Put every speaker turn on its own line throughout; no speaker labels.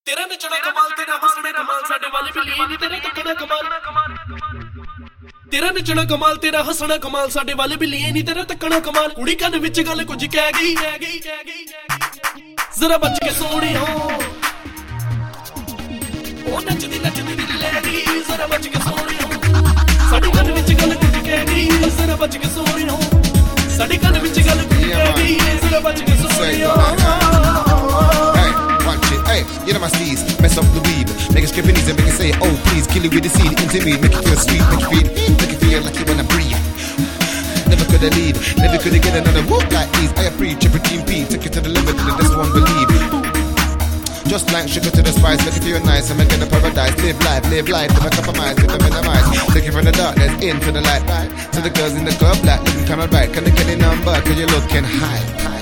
तेरा नचना कमाल तेरा हंसना कमाल साडे वाले भी लिए नहीं तेरा तकड़ा कमाल तेरा नचना कमाल तेरा हंसना कमाल साडे वाले भी लिए नहीं तेरा तकड़ा कमाल कुड़ी कन विच गल कुछ कह गई जरा बच के सोनी हो ओ नचदी ले गई जरा बच के सोनी हो साडी कन विच गल कुछ कह गई जरा बच के सोनी हो साडी कन विच गल कुछ कह गई जरा बच के सोनी हो
Hey, you know my steez, mess up the weed. Make it skip it easy, make it say, oh please, kill it with the seed, into me, make it feel sweet, make it feel like you wanna breathe. Never coulda leave, never coulda get another whoop like these. I preach, every team P, take it to the limit, and this one believe. Just like sugar to the spice, make it feel nice, and make it a paradise. Live life, never compromise, never minimize. Take it from the darkness, into the light, right? To the girls in the club, like looking kinda right. Can they get a number, cause you're looking high.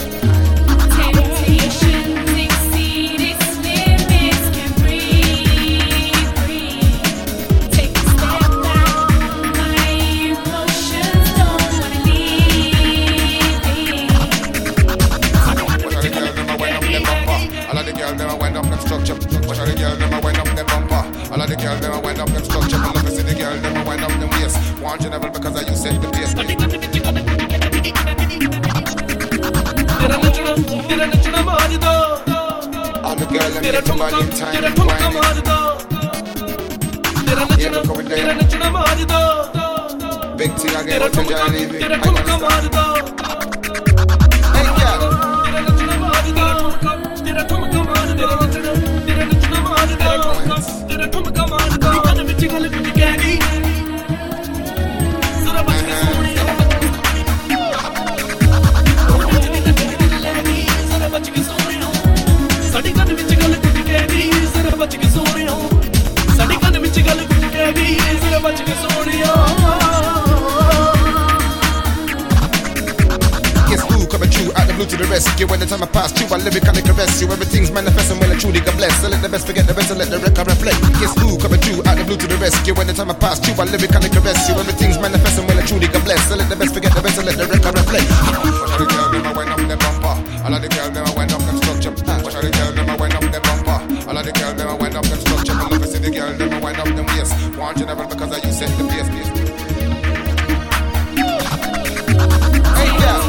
तेरा ठुमका मार दो तेरा नचना मार दो तेरा ठुमका मार दो तेरा नचना मार दो तेरा ठुमका मार दो तेरा नचना मार दो तेरा ठुमका मार दो कन विच गल कुछ कह गई जरा बच के सोनी जरा बच के सोनी साडी कन विच गल कुछ कह गई जरा बच के सोनी साडी कन विच गल कुछ कह गई जरा बच के Soni
Guess who coming true out the blue to the rescue. When the time I pass you, I lyrically caress you. Everything's manifesting when I truly got blessed. So let the best forget the rest and let the record reflect. Guess who coming true out the blue to the rescue. When the time I pass you, I lyrically caress you. Everything's manifesting when I truly got blessed. So let the best forget the rest and let the record reflect. Watch the girl them I wind up them bumper. All of the girl them I wind up them structure. Watch the girl them I wind up them bumper. All of the girl them I wind up them structure. I love to see the girl them I wind up them waist. Want you never because I you set the pace. Hey girl.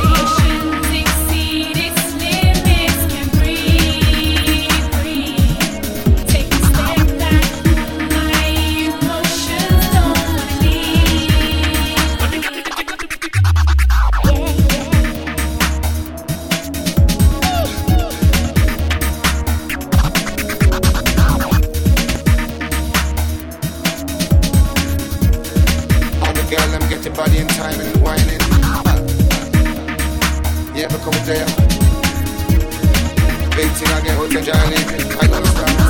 Girl, let me get your body in time and whining. Yeah, but come there. Big thing I get out of Johnny. I gonna start.